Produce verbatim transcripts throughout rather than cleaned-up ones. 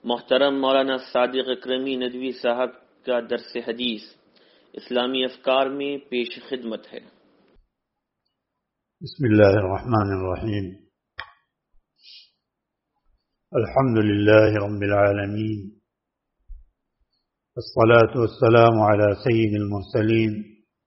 محترم مولانا صادق اکرمی ندوی صاحب کا درس حدیث اسلامی افکار میں پیش خدمت ہے۔ بسم اللہ الرحمن الرحیم، الحمد للہ رب العالمین، والصلاة والسلام على سید المرسلین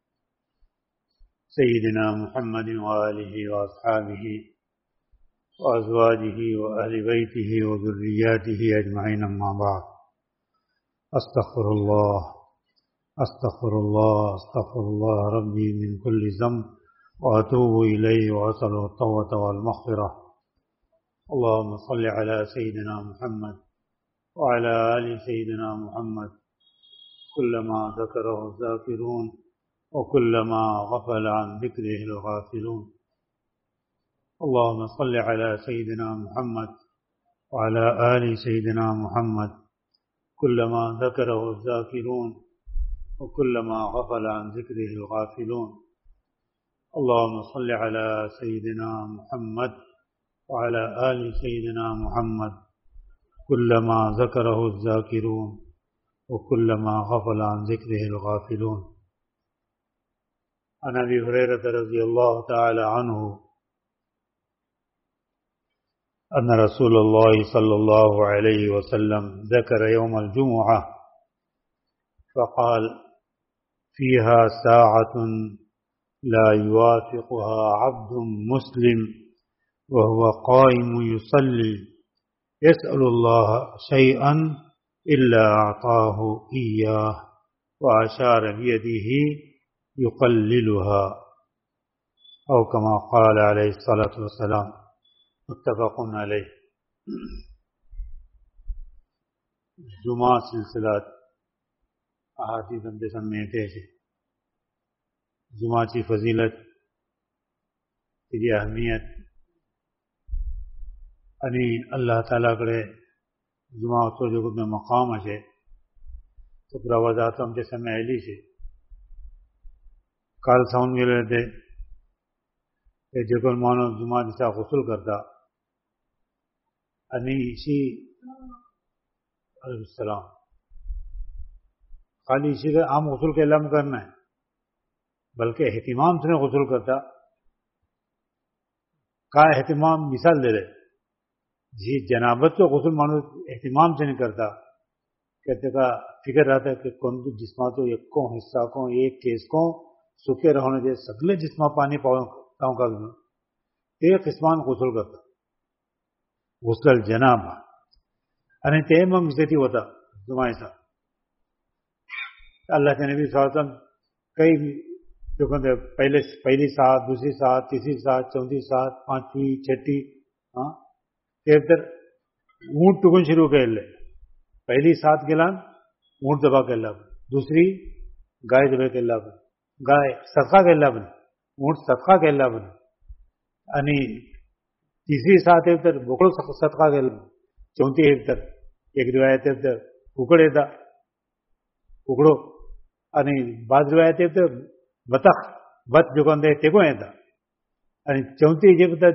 سیدنا محمد وآلہ واصحابہ وأزواجه وأهل بيته وذرياته أجمعين، أما بعد، أستغفر الله أستغفر الله أستغفر الله ربي من كل ذنب وأتوب إليه وأسأله التوبة والمغفرة. اللهم صل على سيدنا محمد وعلى آل سيدنا محمد كلما ذكره الذاكرون وكلما غفل عن ذكره الغافلون. اللهم صل على سيدنا محمد وعلى آل سيدنا محمد كلما ذكره الذاكرون وكلما غفل عن ذكره الغافلون. اللهم صل على سيدنا محمد وعلى آل سيدنا محمد كلما ذكره الذاكرون وكلما غفل عن ذكره الغافلون. عن أبي هريرة رضي الله تعالى عنه أن رسول الله صلى الله عليه وسلم ذكر يوم الجمعة فقال: فيها ساعة لا يوافقها عبد مسلم وهو قائم يصلي يسأل الله شيئا إلا أعطاه إياه، وأشار بيده يقللها، أو كما قال عليه الصلاة والسلام، متفق علیہ۔ جمعہ سلسلات احادیث ہم سمیتے ہیں۔ جمعہ کی فضیلت، کی اہمیت، یعنی اللہ تعالیٰ کڑے جمعہ تو جو میں مقام ہے تو پورا وضاحت ہم جیسے میں ایلی سے کال ساؤنڈ ملے تھے کہ جو مانو جمعہ جیسا غسل کرتا انی اسی علیہ السلام خالی اسی کا عام غسل کے علم کرنا ہے، بلکہ اہتمام سے غسل کرتا کا اہتمام مثال دے رہے جی جنابت تو غسل مانو اہتمام سے نہیں کرتا، کہتے کا فکر رہتا ہے کہ کون جسمہ تو ایک کو حصہ کو ایک کیس کو سکے رہنے دے سگلے جسمہ پانی پاؤں کا ایک قسمان غسل کرتا غسل الجناب یعنی تیمم استتی ہوتا جمعہ ایسا اللہ کے نبی صلی اللہ علیہ وسلم کئی جو کہتے پہلے پہلی ساتھ، دوسری ساتھ، تیسری ساتھ، چوتھی ساتھ، پانچویں، چھٹی، ہاں تر اونٹ ٹکن شروع کر لے پہلی ساتھ کے لان اونٹ دبا کے اللہ دوسری گائے دبا کے اللہ گائے صدقہ کے اللہ بنے اونٹ صدقہ کے اللہ بنے یعنی تیسری ساتھ ہے ادھر بکڑو صدقہ کے چونتی ہے ادھر ایک روایت ہے ادھر ککڑ ہے ککڑو یعنی بعض روایت ہے ادھر بطخ بت جو کون دے تیگو ہے تھا یعنی چونتی جب ادھر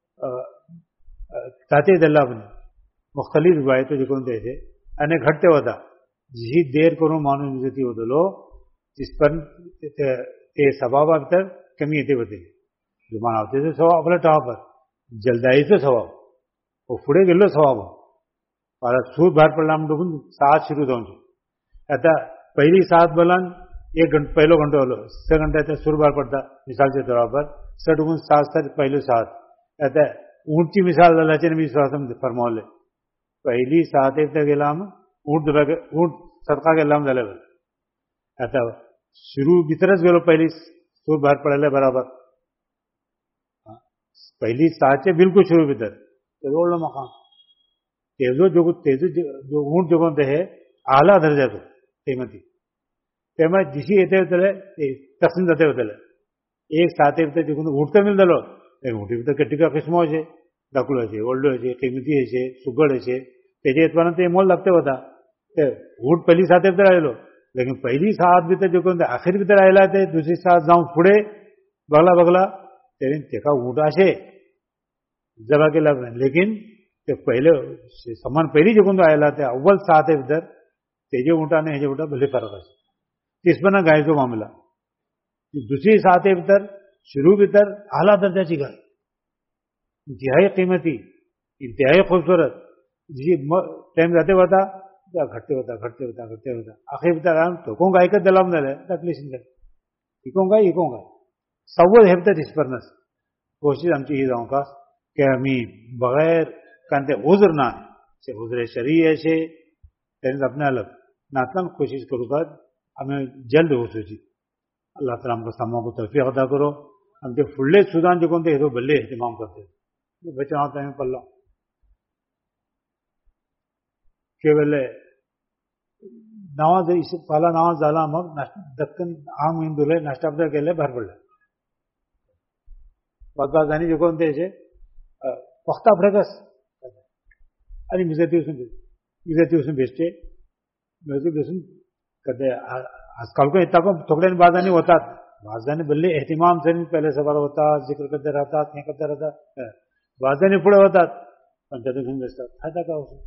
تاتے دلہ بنے مختلف روایتوں جو کون دے تھے یعنی گھٹتے ہوتا جسی دیر کروں مانو نزتی ہو دلو جس پر تے سبابہ ابتر کمی ہوتے ہوتے جو مانا ہوتے تھے سوا اپنے ٹاپ پر جلدائی سے ثواب وہ پڑے گلو ثواب اور سور بھر پر لام ڈوبن سات شروع ہوں ایسا پہلی سات بلان ایک گھنٹہ پہلو گھنٹے ہو چھ گھنٹے ایسا سور بھر پڑتا مثال کے طور پر سٹ گن سات سات پہلو سات ایسا اونٹ کی مثال اللہ نبی صلی اللہ علیہ وسلم فرما لے پہلی سات ایک تک علام اونٹ دبا کے اونٹ صدقہ کے علام دلے ایسا شروع کی طرح گلو پہلی سور بھر پڑے لے برابر پہلی سات سے بالکل شروع بھی در تو مقام تیزو جو تیزو جو اونٹ جو کونتے ہے اعلیٰ درجہ تو قیمتی قیمت جسی ایتے ہوتے تقسیم دیتے ہوتے ایک ساتھ ہوتے جو اونٹتے مل دلو اونٹی بھی تو کٹی کا قسم ہو سے ڈاکلو ہے اولڈو ہے قیمتی ہے سگڑ ہے تیجے اتوار تو یہ مول لگتے ہوتا اونٹ پہلی ساتھ ہوتے رہے لو لیکن پہلی ساتھ بھی تو جو کونتے آخر بھی تو رہے تھے دوسری ساتھ جاؤں پھڑے بغلا بغلا تیرین تیکا اونٹ آشے جبا کے لگ رہے لیکن ते पहिले समान पहिली जे कोण आयला ते अव्वल सहा ते भितर तेजे उंट आणि हेजे उंट भले फरक आसा तिसपना गायचो मामला दुसरी सहा ते भितर शुरू भितर आला दर्जाची गाय इंतहाई कीमती इंतहाई खूबसूरत जी टाइम जाते वता घटते होता घटते होता घटते होता आखिर भितर तो कोण गाय का दलाम झालं तकलीफ नाही इकों गाय इकों गाय सव्वद हे भितर तिसपन्नास कोशिश आमची ही जावं का की आमी बगैर कांते उजर ना से उजरे शरीर से तेने अपने अलग नातन कोशिश करूँ का हमें जल्द हो सोची अल्लाह ताला हमको समों को तौफीक अता करो हम जो फुल्ले सुदान जो कोणते हेदो बल्ले एहतिमाम करते बच्चा होता है पल्ला केवल नावाज इस पाला नावाज झाला मग दक्कन आम हिंदूले नाश्ता केले भर पडले बाजानी जो कोणते पख्ता फ्रेकस आणि मिजती वसून मिजती वसून बेचते मिजती वसून कदे आजकाल को इतना को थोड़े बाजानी होता बाजानी बल्ले एहतिमाम से पहले सवार होता जिक्र करते रहता नहीं करते रहता बाजानी पुढे होतात पण त्यातून बेचतात फायदा का होतो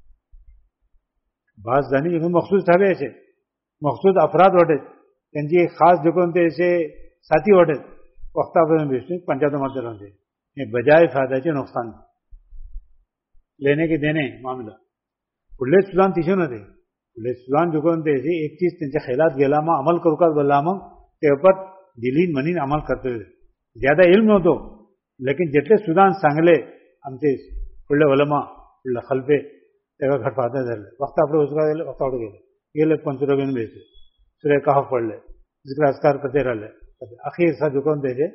बाजानी एक मखसूस ठरले असे मखसूस अफराद वाटे त्यांची एक खास जो कोणते असे साथी वाटे वक्तापर्यंत बेचते पंचायत मध्ये राहते हे बजाय फायद्याचे नुकसान लेने के देने मामला पुढले सुदान तिशून होते पुढले सुदान जो कोणते असे एक चीज त्यांच्या खेलात गेला मग अमल करू का बोलला मग ते पर दिलीन म्हणीन अमल करते ज्यादा इल्म नव्हतो लेकिन जितले सुदान सांगले आमचे पुढले वलमा पुढले खलपे तेव्हा घट फायदा झाले वक्त आपलं उसका गेले वक्त आवड गेले गेले पंचुरा घेऊन बेचे सूर्य काह पडले जिकडे असकार करते राहिले अखेर सा जो कोणते ते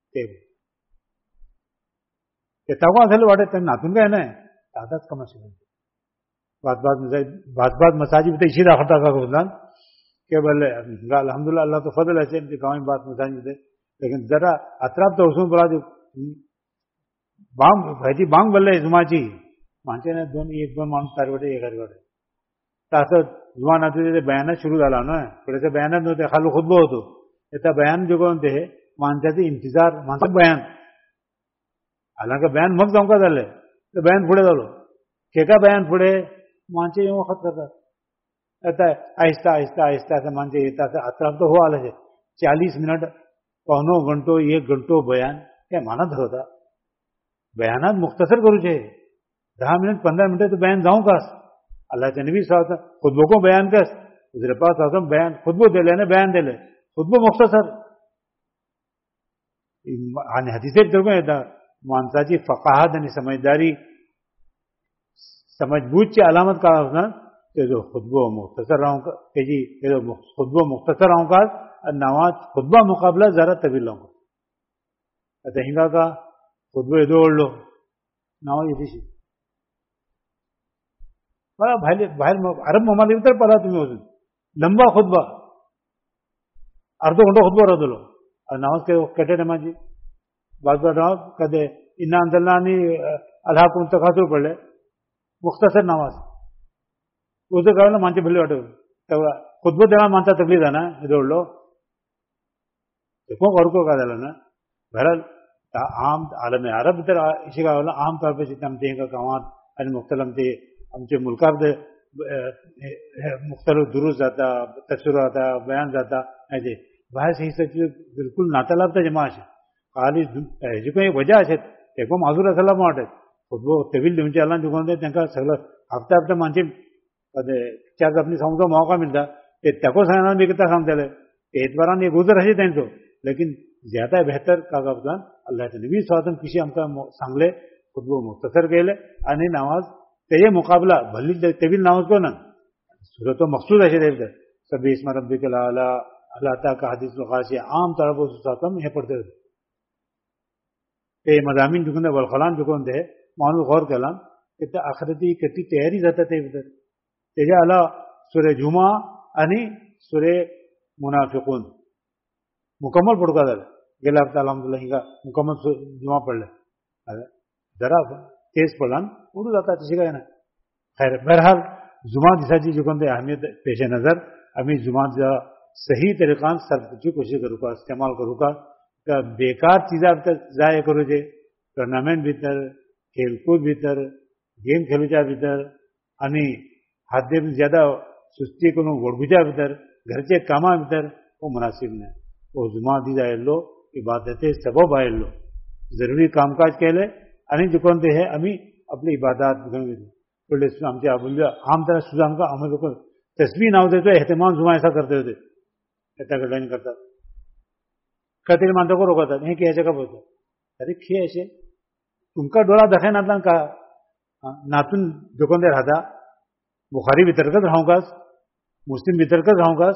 ते तवा झालं वाटत त्यांना नातून काय नाही दादाच कमाशी बात बात बात बात मसाजी भी इसी दाखता का गुजरान के बोले अल्हम्दुलिल्लाह अल्लाह तो फजल है गाँव में बात मसाजी थे लेकिन जरा अतराब तो उसमें बोला जो बांग भाजी बांग बोलले जुमाची मानते ना दोन एक दोन माणूस तारवटे एक हरवटे तसं जुमान आता ते बयानच सुरू झाला ना थोडेसे बयानच नव्हते खाली खुतबा होतो त्या बयान जो कोण ते माणसाचे इंतजार माणसाचं बयान आला का बयान मग जाऊन का झालं तर बयान पुढे झालो केका बयान पुढे माणसे येऊन वखत करतात आता आहिस्ता आहिस्ता आहिस्ता असं माणसे येतात अतराब तो हो आलं છે चालीस मिनिट पौनो घंटो एक घंटो बयान काय मानत होता बयानात मुख्तसर करू छे दहा मिनिट पंद्रह मिनिट तो बयान जाऊं कास अल्लाहच्या नबी साहब खुतबो को बयान कस उसरे पास आसम बयान खुतबो दिले ने बयान दिले खुतबो मुख्तसर आणि हदीसेत जरूर येतात माणसाची फकाहत आणि समजदारी समजबूजची अलामत काय असणार ते जो खुतबो मुख्तसर राहूं त्याची खुतबो मुख्तसर राहूं का नमाज खुतबा मुकाबला जरा तवील राहूं आता हिंगा का खुतबो येदो ओढलो नाव येते मला बाहेर बाहेर अरब ममालिक तर पला तुम्ही अजून लंबा खुतबा अर्धो घंटो खुतबो राहतो नावाज कटे नमाजी बाजूला नाव कदे इन्ना अंदरला आणि अल्लाह कोण तकासूर पडले मुख्तसर नावाज उजं गावाला माणसे भले वाटत तेव्हा खुतबो देवा माणसा तकली जाना जोडलो खूप अर्को का झाला ना बहरहाल आम आलम अरब तर इशी गावाला आम तौर पर आमचे एका गावात आणि मुख्तल आमचे आमचे मुलकार मुख्तलिफ दुरुस्त जाता तफसीर जाता बयान जाता ऐसे बाहेर ही सची बिलकुल नातालाब तर जमा असे खाली हेजी काही वजा असेल ते पण माजूर असायला पण वाटत खुतबो तवील देऊनचे आला दुकान त्यांना सगळं हप्ता हप्ता माणसे चार अपनी समजा मौका मिलता ते त्याको सांगणार मी कितना सांगता एतबारान एक गुजर असे त्यांचो लेकिन ज्यादा बेहतर कागबदान अल्लाहचे नबी स्वातम किशी आमका सांगले खुतबो मुख्तसर केले आणि नमाज ते मुकाबला भली तवील नामाज को ना सूरत मकसूद असे देते सबी इस्मा रब्बिकल आला अल्लाह ता का हदीस वकाशी आम तौर पर स्वातम हे पढ़ते थे ते मजामीन जुकंदे वलखलान जुकंदे मानू गौर कलाम कि त्या आखिरती किती तयारी जाता ते भितर त्याच्या आला सूर्य जुमा आणि सूर्य मुनाफिकून मुकम्मल पडका झालं गेल्या हप्ता अल्हम्दुलिल्लाह हिंगा मुकम्मल जुमा पडले जरा तेज पडलान उडू जाता तशी काय ना खैर बहरहाल जुमा दिसाची जुकंदे अहमियत पेश नजर आम्ही जुमाचा सही तरीकान सर्फची कोशिश करू का इस्तेमाल करू का बेकार चीजा जाय करूचे टुर्नामेंट भितर खेलकूद भितर गेम खेळूच्या भितर आनी हात ज्यादा सुस्ती करून वडगुच्या भितर घरचे कामां भितर वो मुनासिब न्हय. वो जुमा दीस आयिल्लो इबादते सबब आयिल्लो जरुरी कामकाज केले आनी जे कोण ते हे आमी आपली इबादात पडले. आमचे अबुल्य आम तरह सुजान का हमें लोग तस्वीर नाव देते एहतमाम जुमा ऐसा करते होते ऐसा गड्ढाइन करता कहते मानता को रोकता नहीं कि ऐसे कब होता. अरे खे ऐसे तुमका डोळा दाखय नातला का नातून दुकानदार राहता बुखारी भितरकच रावकास मुस्लिम भितरकच रावकास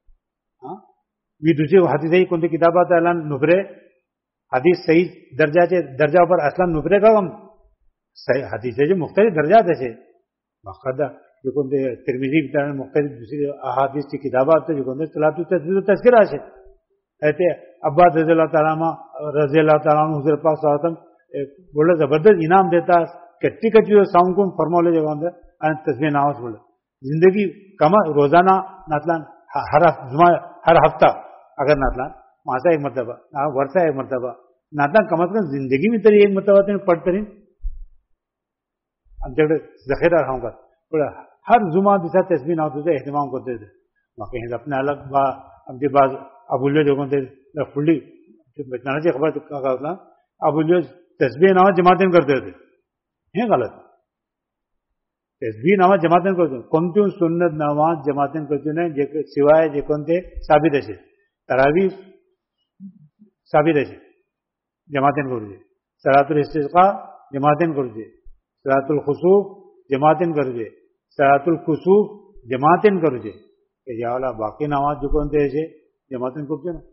मी दुसरी हादीसही कोणती किताबात आला नुकरे हदीस सही दर्जाचे दर्जा पर असला नुकरे का हम हदीसाचे मुख्तलिफ दर्जात असे बाकायदा जे कोणते तिरमिजी भितर मुख्तलिफ दुसरी अहादीसची किताबात जे कोणते सलातु तस्बीह तस्किरा असे ते अब्बास रज़ियल्लाहु ताला रज़ियल्लाहु ताला हुजूर पाक सल्लल्लाहु अलैहि वसल्लम बोले जबरदस्त इनाम देता कच्ची कच्ची साऊंड कोण फरमावले जेव्हा आणि तस्बीह नावच बोले जिंदगी कमा रोजाना नातला हर जुमा हर हफ्ता अगर नातला माझा एक मरतबा वर्षा एक मरतबा नातला कम अज कम जिंदगी में तरी एक मरतबा तुम्ही पडतरी आमच्याकडे जखेरा राहू का पण हर जुमा दिसा तस्बीह नाव तुझं एहतमाम करते म्हाका हे अपने अलग बा आमची बाज अबुल्यो जे कोण ते फुडली बेतनाची खबर गावला अबुल्यो तस्बीह नावा जमातीन करते होते हे गलत तस्बीह नावा जमातीन करतो कोणती सुन्नत नावा जमातीन करतो नाही जे शिवाय जे कोणते साबित असे तरावी साबित असे जमातीन करूचे सलातुल इस्तिस्का जमातीन करूचे सलातुल खुसूफ जमातीन करूचे सलातुल कुसूफ जमातीन करूचे यावेळेला बाकी नावात जे कोणते असे जमातीन करचे ना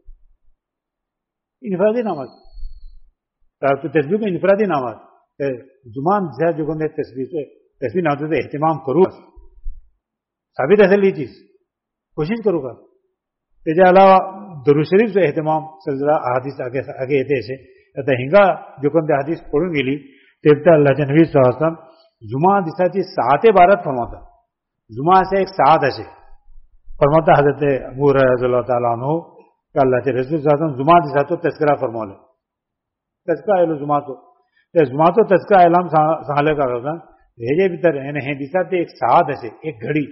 इन्फरादी नावात सलातुल तस्बीह में इन्फरादी नावात जुमान ज्या जे कोणते तस्बीह तस्बीह नावाचं एहतमाम करू साबित असेल ही चीज कोशिश करू का त्याच्या अलावा दुरूद शरीफचं एहतमाम सलसिला अहादीस आगे आगे येते असे आता हिंगा जे कोणते हदीस पडून गेली ते अल्लाहच्या नबी सल्लल्लाहु अलैहि वसल्लम जुमा दिसाची सहा ते बारात फरमावतात जुमा असे एक सात असे फरमावता हजरत अबू हुरैरा रज़ियल्लाहु ताला अन्हु अल्लाहचे रसूल सल्लल्लाहु अलैहि वसल्लम जुमा दिसाचो तस्करा फरमावले तस्करा आयलो जुमाचो ते जुमाचो तस्करा आयला सांगले का करता हेजे भितर हे दिसाचे एक सात असे एक घडी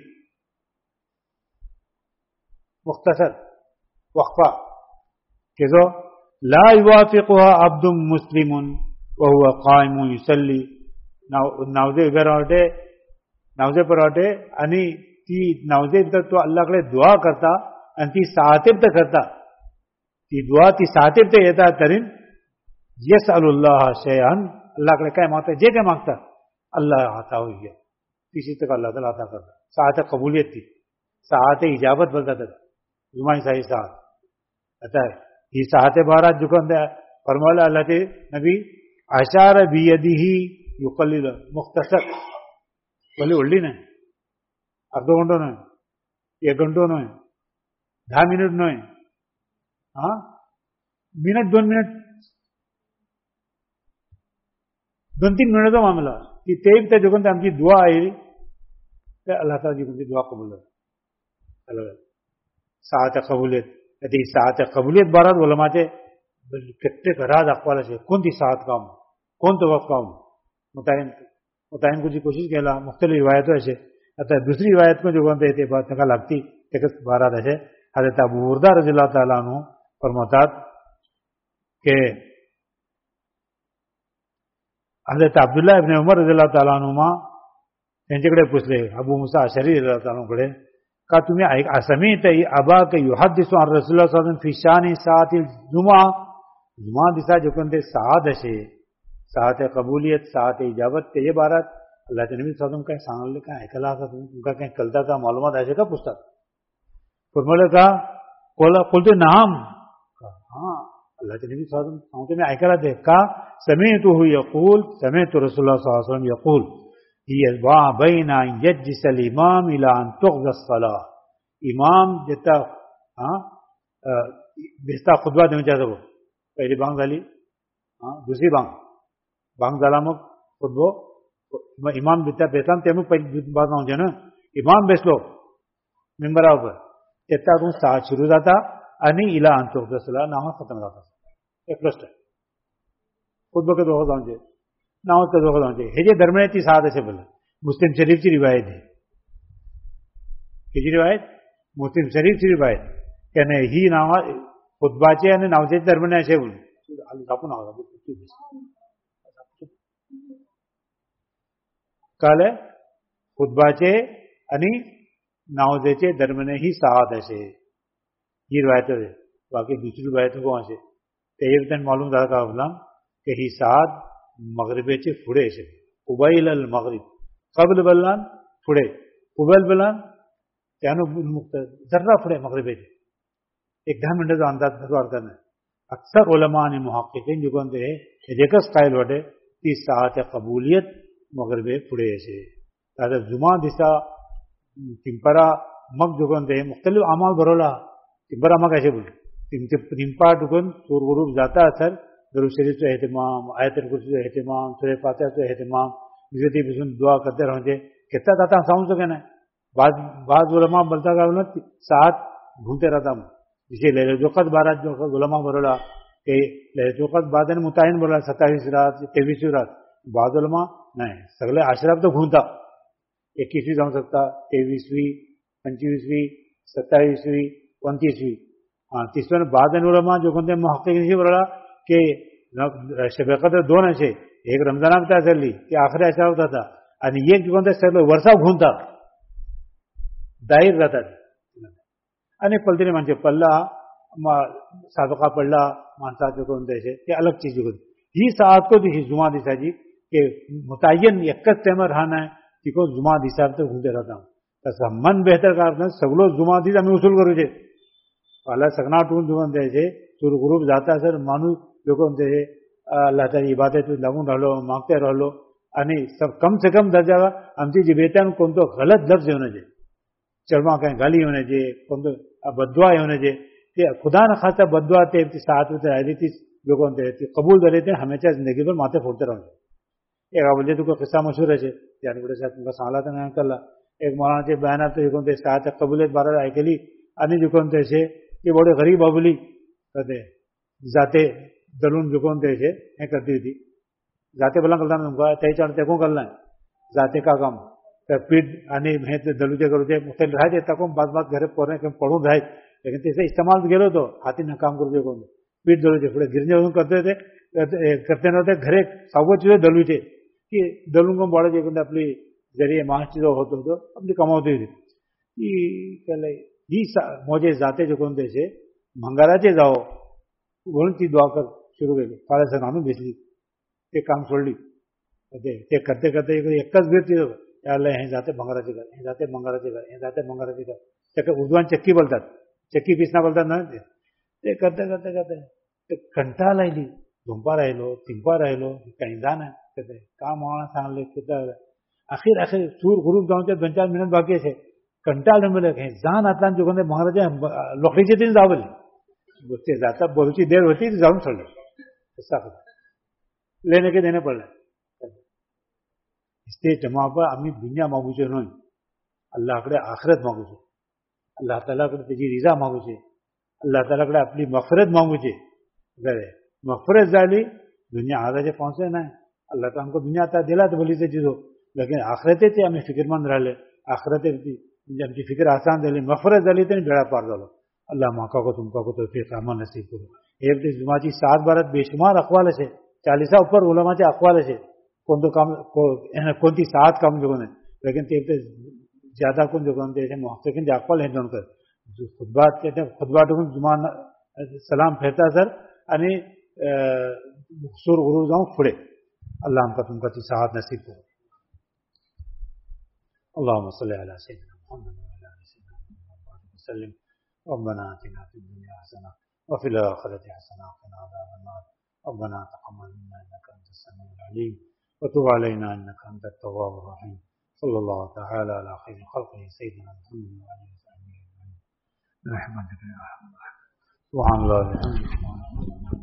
मुख्तसर वक्फा के जो ला युवाफिकुहा अब्दुम मुस्लिमुन वहुवा काइमुन युसल्ली नावजे उभे रावटे नावजे परवाटे आणि ती नावजे भितर तो अल्लाहकडे दुआ करता आणि ती साहतेब करता ती दुआ ती साहतेब येता तरी यसअलुल्लाह शयअन अल्लाहकडे काय मागता जे काय मागता अल्लाह आता होईल तीसी तक अल्लाह ताला अता करता साहत कबूलियत थी साहत इजाबत बोलता जुमाई साही साहत आता ही साहते बारात जुकन फरमावला अल्लाह के नबी आशार बियदिही युकल्लिल मुख्तसर बोली उडली नाही अर्धो घंटो न्हय एक घंटो न्हय दहा मिनिट न्हय हा मिनिट दोन मिनिट दोन तीन मिनिटाचो मामला की ते त्या जुकन आमची दुआ आयली ते अल्लाह ताला जी दुआ कबूल जाली साहत कबूलियत ती साहत कबूलियत बारात उलमाचे कितने घरात अकवाल असे कोणती साहत काम कोणतं वक्त काम मुतायन मुतायन कुछ कोशिश केला मुख्तलिफ रिवायत असे आता दुसरी रिवायत में जो कोणते ते ताका लागती तेकच बारात असे हजरत अबू हुरैरा रज़ियल्लाहु ताला अन्हु फरमातात के हजरत अब्दुल्लाह इब्न उमर रज़ियल्लाहु ताला अन्हुमा त्यांच्याकडे पुछले अबू मुसा अशरी रज़ियल्लाहु ताला अन्हुकडे का तुम्ही ऐक असमीत अबा के युहद्दिसु अन रसूलुल्लाह सल्लल्लाहु अलैहि वसल्लम फी शानी सातिल जुमा जुमा दिसा जो कोणते सात असे सात कबूलियत सात इजाबत ते बारात अल्लाहच्या नबी सल्लल्लाहु अलैहि वसल्लम काय सांगले काय ऐकला का तुम्ही तुमका काय कळता का मालूमात आहे का पुस्तक फरमावले का कोला बोलते नाम हां अल्लाहच्या नबी सल्लल्लाहु अलैहि वसल्लम सांगते मी ऐकला ते का समीतुहु यक़ूल समीतु रसूलुल्लाह सल्लल्लाहु अलैहि वसल्लम यक़ूल यजबा बैना यज्लिस अल इमाम इला अन तुग़ज़ा अस्सलाह इमाम जेता हां बेस्ता खुतबा देवचा तो पहिली बांग झाली हां दुसरी बांग बांग झाला मग खुतबो मग इमाम बिता बेसला ते मग पहिली बात म्हणजे ना इमाम बेसलो मिंबरावर त्यातून सात सुरू जाता आणि इला अन तुग़ज़ा अस्सलाह नामा खतम जाता एक प्रश्न खुतबा के दोघं जाऊन ناوز کا ذوق ہونا چاہیے ہجے درمنے تی ساتھ سے بولا مسلم شریف کی روایت ہے کسی روایت مسلم شریف کی روایت کہنے ہی ناواز خطبہ چے یعنی ناوز درمنے سے بولے کال خطبہ چے یعنی ناوز چے درمنے ہی ساتھ ایسے یہ روایت ہے باقی دوسری روایتوں کو وہاں سے تیب تن معلوم تھا کا غلام کہ ہی ساتھ مغربے چے پھڑے سے قبیل المغرب قبل بلان پھڑے قبل بلان کیانو ذرہ پھڑے مغربے چے ایک دہ منٹ تو انداز بھروار کرنا اکثر علماء نے محققین جو کہتے ہیں ریکس قائل وٹے تیس ساعت قبولیت مغربے پھڑے سے تاکہ جمعہ دسا تمپرا مگ جو کہتے ہیں مختلف اعمال برولا تمپرا مگ ایسے بولے تمپا ڈکن سور غروب جاتا اثر درود شریف سے اہتمام آیت الکرسی سے اہتمام سورہ فاتحہ سے اہتمام عزتی بسم دعا کرتے رہے کتنا تھا ساؤں سے کہنا ہے بعض بعض علماء بلتا کا ساتھ گھومتے رہتا ہوں جسے لہلۃ القدر بارات جو علماء برولا کہ لہلۃ القدر بعد متعین بولا ستائیس رات تیئیسویں رات بعض علماء نہیں سگلے اشراف تو گھومتا اکیسویں جا سکتا تیئیسویں پنچیسویں ستائیسویں انتیسویں ہاں تیسویں بعد علماء جو کہتے ہیں محقق نہیں بولا کہ شب قدر دو نشے ایک رمضان بتا چل لی کہ آخری ایسا ہوتا تھا اور یہ جو کہتے ہیں ورثہ گھومتا دائر رہتا અને પલતીને માનશે પલ્લા સાધકા પલ્લા માનસા જો કોણ છે તે અલગ ચીજ જો હી સાત को दी जुमा दिशा जी के मुतय्यन एक टाइम रहना है कि को जुमा दिशा तो घूमते रहता हूँ तसा मन बेहतर कारण सगलो जुमा दिशा मैं उसूल करू छे पहला सगना टून जुमा दे छे सुर ग्रुप जाता सर मानु जो कोण છે अल्लाह तारी इबादत लागू रहलो मांगते रहलो અને सब कम से कम दर्जा आमची जिबेतान कोण तो गलत लफ्ज होने छे चढ़वा कहीं गाली होने जे कोण तो बदुआ होने जे ते खुदा न खासा बदुआ ते साथ में रहती थी जो कौन थे कबूल कर लेते हमेशा जिंदगी पर माथे फोड़ते रहो एक बोलते तो कोई किस्सा मशहूर है यानी बड़े साथ उनका साला तो नहीं कर एक मौलाना से बयान तो जो कौन थे साथ कबूलियत बारह आई के लिए अन्य जो कौन थे ये बड़े गरीब अबुली कहते जाते दलून जो कौन थे करती थी जाते भला करता उनका तय चढ़ते को करना है जाते का काम पीठ आणि हे दलूचे करूचे मुख्य राहायचे तक बाद बाद घरे पोरणे पडून राहायचे लेकिन त्याचा इस्तेमाल गेलो तो हातीनं काम करूचे कोण पीठ दलूचे पुढे गिरणे होऊन करते ते करते नव्हते घरे सावच दलूचे की दलून कोण बोलायचे कोणते आपली जरिये माणसची जो होत होतो आपली कमावते होती की त्याला ही मोजे जाते जो कोणते છે मंगळाचे जाओ म्हणून ती दुआ कर सुरू केली काळाचं आणून बेसली ते काम सोडली ते करते करते एकच व्यक्ती याला हे जाते भंगाराचे घर हे जाते मंगळाचे घर हे जाते मंगळाचे घर त्याला उर्दवान चक्की बोलतात चक्की पिसना बोलतात ना ते करते करते करते ते कंटाळा लागली झोंपा राहिलो तिंपा राहिलो काही जाण करते काम होणार सांगले किती आखिर आखिर सूर गुरुप जाऊन ते दोन चार मिनिट बाकी आहे कंटाळा मिळेल हे जाण आता जो कोणते भंगाराचे लोकरीचे तीन जावले ते जाता बोलची देर होती जाऊन सोडले लेने के देने पडले इसलिए जमा पर आम्ही दुनिया मागूचे नाही अल्लाहकडे आखरत मागूचे अल्लाह तालाकडे त्याची रिजा मागूचे अल्लाह तालाकडे आपली मफरत मागूचे बरे मफरत झाली दुनिया आजाचे पहुंचे नाही अल्लाह तो हमको दुनिया आता दिला तो बोली ते चीजो लेकिन आखरतेचे आम्ही फिकिरमंद राहिले आखरते म्हणजे आमची फिकर आसान झाली मफरत झाली तरी बेडा पार झालो अल्लाह माका को तुमका को तौफीक अमल नसीब करो एक जुमाची सात बारात बेशुमार अकवाल છે चालीसा ऊपर उलमाचे अकवाल છે कौन तो काम कौन सी सात काम जो है लेकिन ते ज्यादा कौन जो कौन थे मुहक्किकीन के अकवाल हैं जोनकर खुतबा कहते हैं खुतबा टून जुमा सलाम फेरता सर आणि सूर गुरु जाऊं फुड़े अल्लाह हमका तुमका ती सात नसीब करो अल्लाहुम्मा सल्ली अला सय्यिदिना मुहम्मद व अला आलि सय्यिदिना मुहम्मद वसल्लम रब्बना आतिना फिद दुनिया हसना व फिल आखिरति हसना व क़िना अज़ाबन नार रब्बना तक़ब्बल मिन्ना इन्नका अंतस समीउल अलीम وتب علينا انك انت التواب الرحيم صلى الله تعالى على خير خلقه سيدنا محمد وعلى اله وصحبه اجمعين برحمتك يا ارحم الراحمين سبحان الله